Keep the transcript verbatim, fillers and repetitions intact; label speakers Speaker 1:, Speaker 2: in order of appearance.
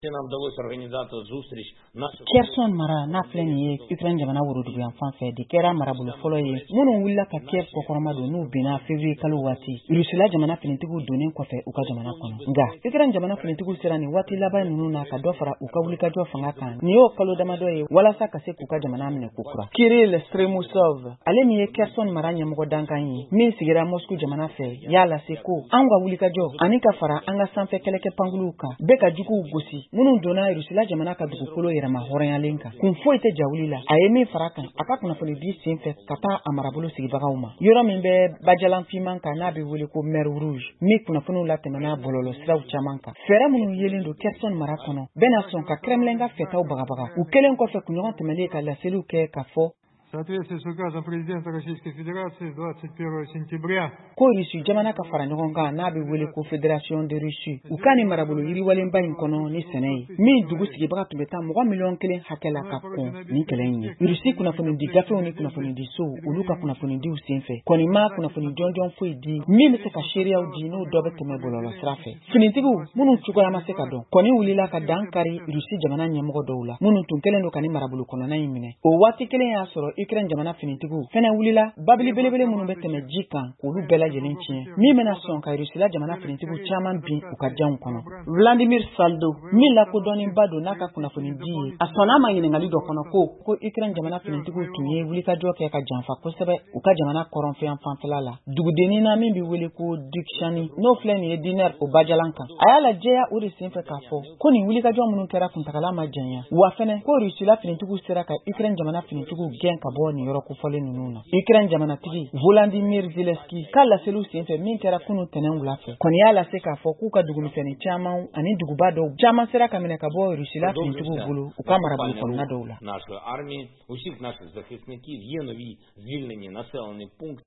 Speaker 1: Kherson mara n'a filɛ nin ye Ukraine jamana woroduguyan fan fɛ de kɛra marabolo fɔlɔ ye minnu wulila ka Kiev kɔkɔrɔma don n'u binna février kalo waati Rusila jamana finitigiw donnen kɔfɛ u ka jamana kɔnɔ nka Ukraine jamana finitigiw sera nin waati laban ninnu na ka dɔ fara u ka wulikajɔ fanga kan nin y'o kalo damadɔ ye walasa ka se k'u ka jamana minɛ kokura Kirill Stremusov ale min ye Kherson mara ɲɛmɔgɔ dankan ye min sigira Moscow jamana fɛ y'a lase ko an ka wulikajɔ ani ka fara an ka sanfɛ kɛlɛkɛ pankuluw kan bɛɛ ka juguw gosi minnu donna Rusila jamana ka dugukolo yɛrɛma hɔrɔnyalen kan kun foyi tɛ jawuli la a ye min fara kan a ka kunnafoni di sen fɛ ka taa a marabolo sigibagaw ma yɔrɔ min bɛ bajalan fiman kan n'a bɛ wele ko Mer Rouge min kunnafoniw latɛmɛna bɔlɔlɔ siraw caman kan fɛɛrɛ minnu yelen don Kherson mara kɔnɔ bɛna sɔn ka Kremlin ka fɛtaw bagabaga u kelen kɔfɛ kunɲɔgɔn tɛmɛnen ka laseliw kɛ ka fɔ
Speaker 2: В соответствии с указом президента Российской Федерации двадцать первого сентября
Speaker 1: ko Rusi jamana ka fara ɲɔgɔn kan n'a bɛ wele ko Fédération de Russie u ka ni marabolo yiriwalenba in kɔnɔ ni sɛnɛ ye min dugu sigibaga tun bɛ taa mɔgɔ miliyɔn kelen hakɛ la ka kɔn ni kɛlɛ in ye Rusi kunnafoni di gafew ni kunnafoni di sow olu ka kunnafoni diw sen fɛ kɔni ma kunnafoni jɔnjɔn foyi di min bɛ se ka seereyaw di n'o dɔ bɛ tɛmɛ bɔlɔlɔ sira fɛ finitigiw minnu cogoya ma se ka dɔn kɔni wulila ka dan kari Rusi jamana ɲɛmɔgɔ dɔw la minnu tun kɛlen don ka ni marabolo kɔnɔna in minɛ o waati kelen y'a sɔrɔ Ukraine jamana finitigiw fɛnɛ wulila babili belebele minnu bɛ tɛmɛ ji kan k'olu bɛɛ lajɛlen tiɲɛ min bɛna sɔn ka Rusila jamana finitigiw caman bin u ka janw kɔnɔ Vladimir Saldo min lakodɔnnenba don n'a ka kunnafoni di ye a sɔnna ma ɲininkali dɔ kɔnɔ ko ko Ukraine jamana finitigiw tun ye wulikajɔ kɛ ka janfa kosɛbɛ u ka jamana kɔrɔnfɛyan fanfɛla la dugudennin na min bɛ wele ko Dukshani n'o filɛ nin ye Diner o bajalan kan a y'a lajɛya o de sen fɛ k'a fɔ ko nin wulikajɔ minnu kɛra kuntagala ma janya wa fɛnɛ ko Rusila finitigiw sera ka Ukraine jamana finitigiw gɛn ka bɔ nin yɔrɔ kofɔlen ninnu na Ukraine jamanatigi Volodymyr Zelensky ka laseliw senfɛ min kɛra kunu tɛnɛn wula fɛ kɔni y'a lase k'a fɔ k'u ka dugumisɛnnin caman ani duguba dɔw caman sera ka minɛ ka bɔ Rusila finitigiw bolo u ka marabolo kɔnɔna dɔw la